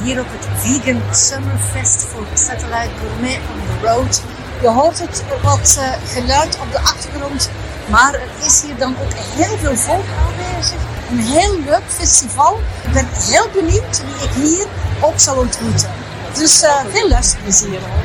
hier op het Vegan Summer Festival Satellite Gourmet on the Road. Je hoort het wat geluid op de achtergrond, maar er is hier dan ook heel veel volk aanwezig. Een heel leuk festival. Ik ben heel benieuwd wie ik hier ook zal ontmoeten. Dus veel luisterplezier ook.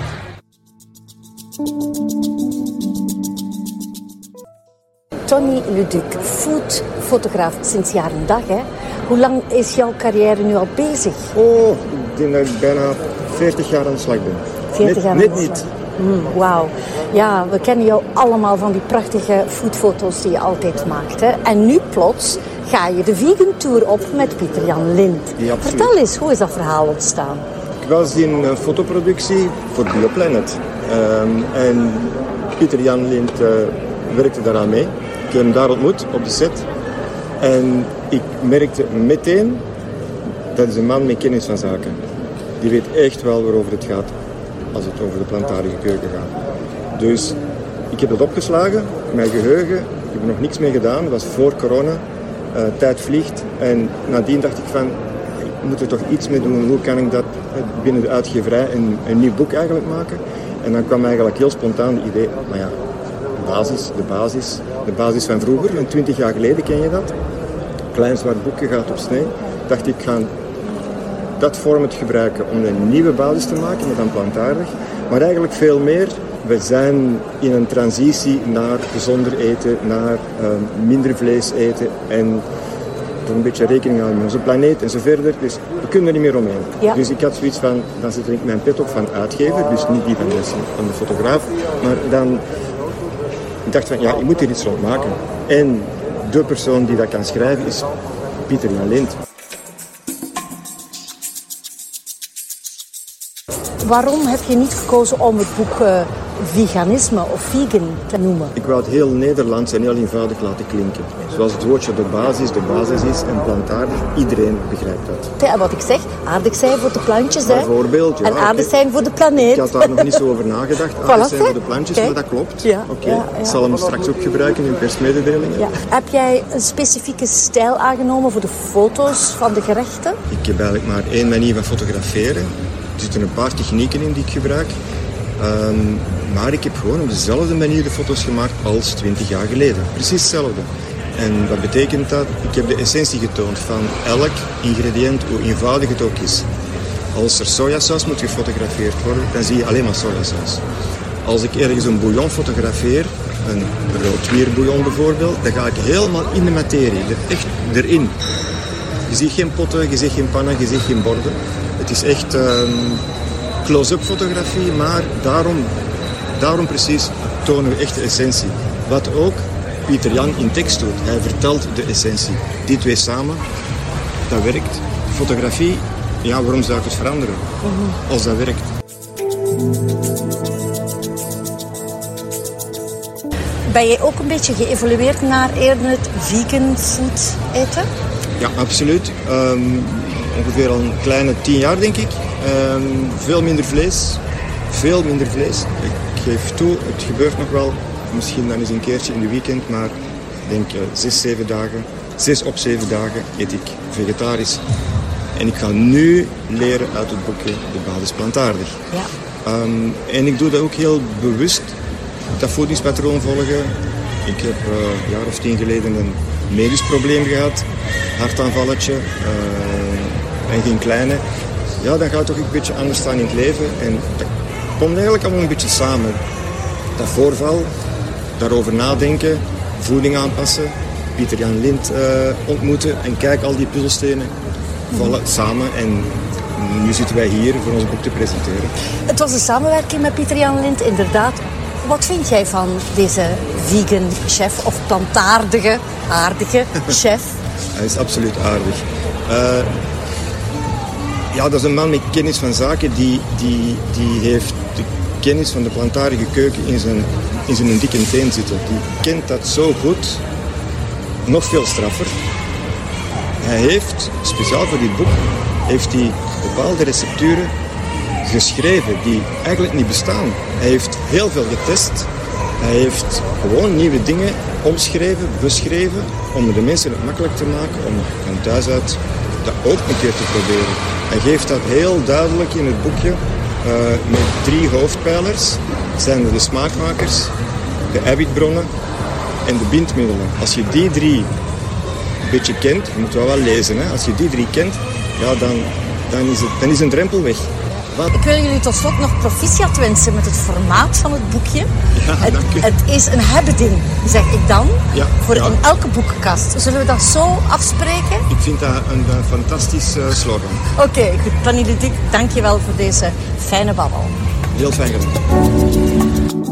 Tony Leduc, foodfotograaf sinds jaar en dag. Hè? Hoe lang is jouw carrière nu al bezig? Oh, ik denk dat ik bijna 40 jaar aan de slag ben. 40 jaar net niet. Wauw. Ja, we kennen jou allemaal van die prachtige foodfoto's die je altijd maakt. Hè? En nu plots ga je de Vegan Tour op met Pieter-Jan Lindt. Ja, vertel eens, hoe is dat verhaal ontstaan? Ik was in fotoproductie voor Bioplanet. En Pieter-Jan Lindt werkte daaraan mee. Ik heb hem daar ontmoet op de set. En ik merkte meteen, dat is een man met kennis van zaken. Die weet echt wel waarover het gaat als het over de plantaardige keuken gaat. Dus ik heb dat opgeslagen, mijn geheugen, ik heb er nog niks mee gedaan, dat was voor corona, tijd vliegt. En nadien dacht ik van, ik moet er toch iets mee doen, hoe kan ik dat binnen de uitgeverij een nieuw boek eigenlijk maken? En dan kwam eigenlijk heel spontaan het idee, maar ja, de basis van vroeger, 20 jaar geleden ken je dat. Klein zwart boekje gaat op snee. Dacht ik, ga dat format gebruiken om een nieuwe basis te maken, met dan plantaardig. Maar eigenlijk veel meer. We zijn in een transitie naar gezonder eten, naar minder vlees eten en er een beetje rekening houden met onze planeet en zo verder. Dus we kunnen er niet meer omheen. Ja. Dus ik had zoiets van, dan zet ik mijn pet op van uitgever, dus niet die van de fotograaf, maar dan... Ik dacht van, ja, ik moet hier iets rond maken. En de persoon die dat kan schrijven is Pieter-Jan Lindt. Waarom heb je niet gekozen om het boek veganisme of vegan te noemen? Ik wou het heel Nederlands en heel eenvoudig laten klinken. Zoals het woordje de basis is en plantaardig. Iedereen begrijpt dat. En wat ik zeg, aardig zijn voor de plantjes. Bijvoorbeeld, ja. En aardig zijn voor de planeet. Ik had daar nog niet zo over nagedacht. Aardig zijn voor de plantjes, maar dat klopt. Ja, Oké. ja. Ik zal hem straks ook gebruiken in persmededelingen. Ja. Heb jij een specifieke stijl aangenomen voor de foto's van de gerechten? Ik heb eigenlijk maar één manier van fotograferen. Er zitten een paar technieken in die ik gebruik. Maar ik heb gewoon op dezelfde manier de foto's gemaakt als 20 jaar geleden. Precies hetzelfde. En wat betekent dat? Ik heb de essentie getoond van elk ingrediënt, hoe eenvoudig het ook is. Als er sojasaus moet gefotografeerd worden, dan zie je alleen maar sojasaus. Als ik ergens een bouillon fotografeer, een roodwierbouillon bijvoorbeeld, dan ga ik helemaal in de materie, echt erin. Je ziet geen potten, je ziet geen pannen, je ziet geen borden. Het is echt close-up fotografie, maar daarom precies tonen we echt de essentie. Wat ook Pieter-Jan in tekst doet. Hij vertelt de essentie. Die twee samen, dat werkt. Fotografie, ja, waarom zou ik het veranderen als dat werkt? Ben jij ook een beetje geëvolueerd naar eerder het vegan food eten? Ja, absoluut. Ongeveer al een kleine 10 jaar, denk ik. Veel minder vlees. Ik geef toe, het gebeurt nog wel. Misschien dan eens een keertje in de weekend, maar ik denk 6 op 7 dagen eet ik vegetarisch. En ik ga nu leren uit het boekje De Basis Plantaardig. Ja. En ik doe dat ook heel bewust, dat voedingspatroon volgen. Ik heb een jaar of 10 geleden een medisch probleem gehad, hartaanvalletje en geen kleine. Ja, dan gaat het toch een beetje anders staan in het leven. En dat komt eigenlijk allemaal een beetje samen. Dat voorval, daarover nadenken, voeding aanpassen, Pieter-Jan Lindt ontmoeten en kijk, al die puzzelstenen vallen samen en nu zitten wij hier voor ons boek te presenteren. Het was een samenwerking met Pieter-Jan Lindt, inderdaad. Wat vind jij van deze vegan chef of plantaardige, aardige chef? Hij is absoluut aardig. Ja, dat is een man met kennis van zaken die heeft de kennis van de plantaardige keuken in zijn dikke teen zitten. Die kent dat zo goed, nog veel straffer. Hij heeft, speciaal voor dit boek, bepaalde recepturen geschreven die eigenlijk niet bestaan. Hij heeft heel veel getest. Hij heeft gewoon nieuwe dingen omschreven, beschreven, om de mensen het makkelijk te maken om van thuis uit dat ook een keer te proberen. Hij geeft dat heel duidelijk in het boekje met 3 hoofdpijlers. Dat zijn de smaakmakers, de eiwitbronnen en de bindmiddelen. Als je die 3 een beetje kent, je moet wel lezen, hè? Als je die 3 kent, ja, dan is een drempel weg. Ik wil jullie tot slot nog proficiat wensen met het formaat van het boekje. Ja, dank u. Het is een hebbeding, zeg ik dan, Ja, voor ja. in elke boekenkast. Zullen we dat zo afspreken? Ik vind dat een fantastisch slogan. Oké, goed. Dani Ludic, dank je wel voor deze fijne babbel. Heel fijn gedaan.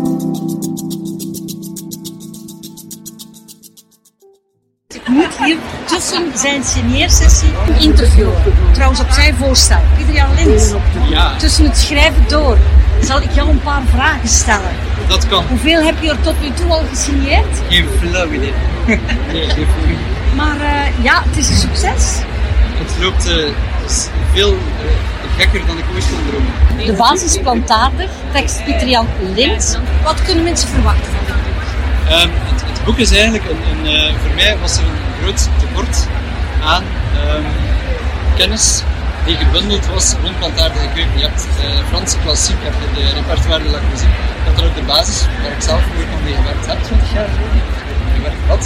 Ik moet hier tussen zijn signeersessie een interview, trouwens op zijn voorstel, Pieter-Jan Lint. Ja, Tussen het schrijven door zal ik jou een paar vragen stellen. dat kan. Hoeveel heb je er tot nu toe al gesigneerd? Geen flauw idee. Nee, geen flauw idee. Maar ja, het is een succes. Het loopt veel gekker dan ik ooit kon dromen. De basis plantaardig, tekst Pieter-Jan Lint. Wat kunnen mensen verwachten van dit boek? Het boek is eigenlijk voor mij was er een groot tekort aan kennis die gebundeld was rond plantaardige keuken. Je hebt Franse klassiek, je hebt de repertoire de la cuisine, je hebt er ook de basis, waar ik zelf ook nog mee gewerkt heb, 20 jaar geleden, gewerkt had.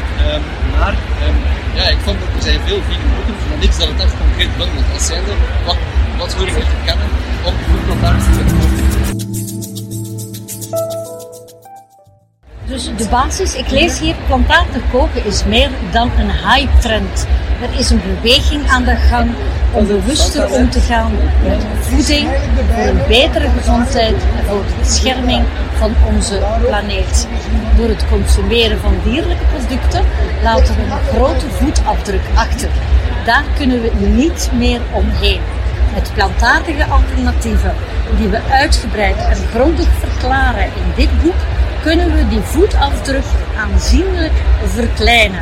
Ja, ik vond dat er zijn veel vegan boeken, maar niets dat het echt concreet bundelt. Als zijnde, wat horen we te kennen om goed plantaardig te kunnen. Dus de basis, ik lees hier, plantaardig koken is meer dan een hype-trend. Er is een beweging aan de gang om bewuster om te gaan met voeding, voor een betere gezondheid en voor de bescherming van onze planeet. Door het consumeren van dierlijke producten laten we een grote voetafdruk achter. Daar kunnen we niet meer omheen. Met plantaardige alternatieven, die we uitgebreid en grondig verklaren in dit boek, kunnen we die voetafdruk aanzienlijk verkleinen.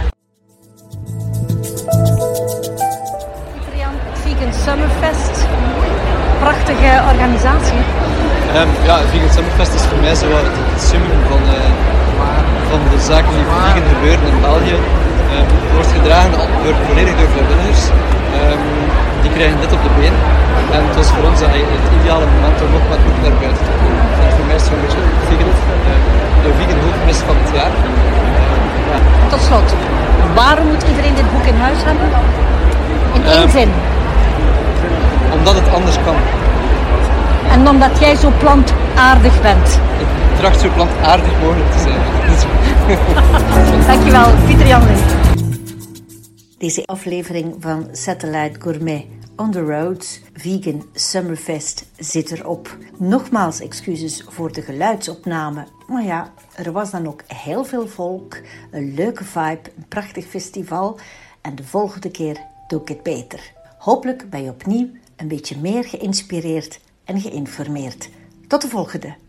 Pieter-Jan, het Vegan Summerfest. Prachtige organisatie. Ja, het Vegan Summerfest is voor mij zo het summum van de zaken die vegan gebeuren in België. Het wordt gedragen volledig door vrijwilligers. Die krijgen dit op de been. En het was voor ons het ideale moment om ook met boek naar buiten te komen. En voor mij is het zo'n beetje de vegan hoogmis van het jaar. Ja. Tot slot, waarom moet iedereen dit boek in huis hebben? In één zin. Omdat het anders kan. En omdat jij zo plantaardig bent. Ik tracht zo plantaardig mogelijk te zijn. Dankjewel, Pieter-Jan Lint. Deze aflevering van Satellite Gourmet on the Road Vegan Summerfest zit erop. Nogmaals excuses voor de geluidsopname. Maar ja, er was dan ook heel veel volk, een leuke vibe, een prachtig festival. En de volgende keer doe ik het beter. Hopelijk ben je opnieuw een beetje meer geïnspireerd en geïnformeerd. Tot de volgende.